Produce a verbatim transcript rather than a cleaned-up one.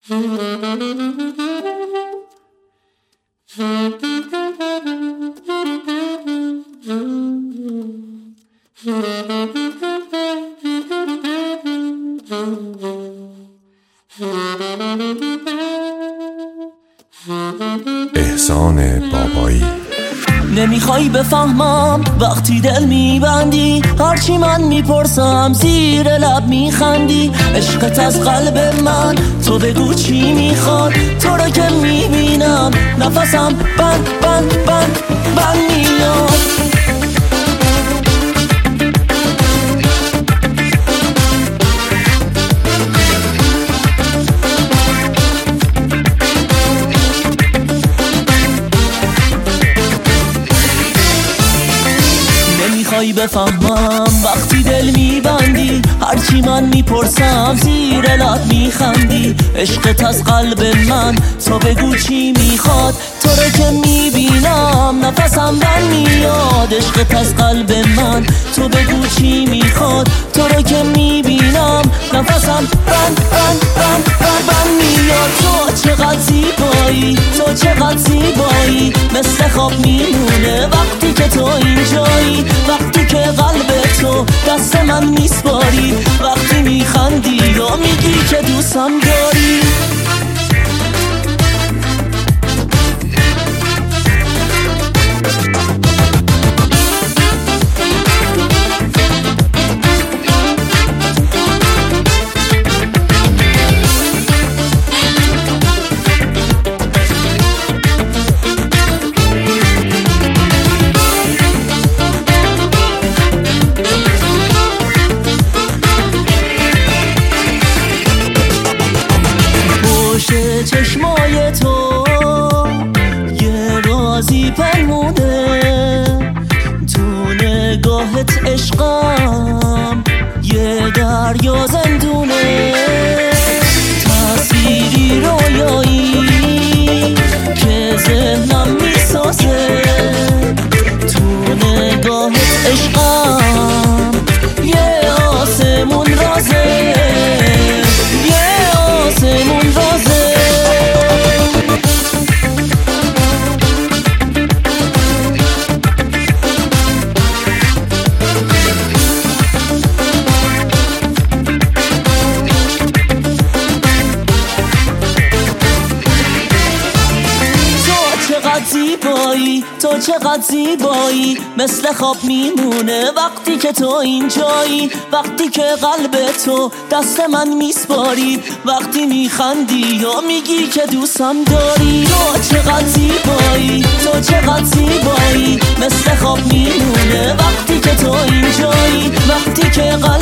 احسان بابایی. نمیخوای بفهمم وقتی دل میبندی، هرچی من میپرسم زیر لب میخندی. عشقت از قلب من، تو بگو چی میخواد. تو رو که میبینم نفسم بند بند بند بند میاد. نمیخوای بفهمم وقتی دل میبندی، هرچی من میپرسم زیر لب میخندی. عشقت از قلب من، تو بگو چی میخواد. تو رو که میبینم نفسم بند میاد. عشقت از قلب من، تو بگو چی میخواد. تو رو که میبینم نفسم بند بند بند بند بند میاد. تو چقدر زیبایی، تو چقدر زیبایی، مثل خواب میمونه وقتی که تو اینجایی. وقتی که قلب تو دست من میسپاری، وقتی میخندی یا میگی که دوستم داری. چشمای تو یه رازی پنمونه، تو نگاهت عشقم یه دریا زندونه. تصویری رویایی که ذهنم میسازه، تو نگاهت عشقم یه آسمون رازه، یه آسمون رازه. زیبایی، تو چقدر زیبایی، مثل خواب میمونه وقتی که تو اینجایی. وقتی که قلب تو دست من میسپاری، وقتی میخندی یا میگی که دوستم داری. تو چقدر زیبایی، تو چقدر زیبایی، مثل خواب میمونه وقتی که تو اینجایی. وقتی که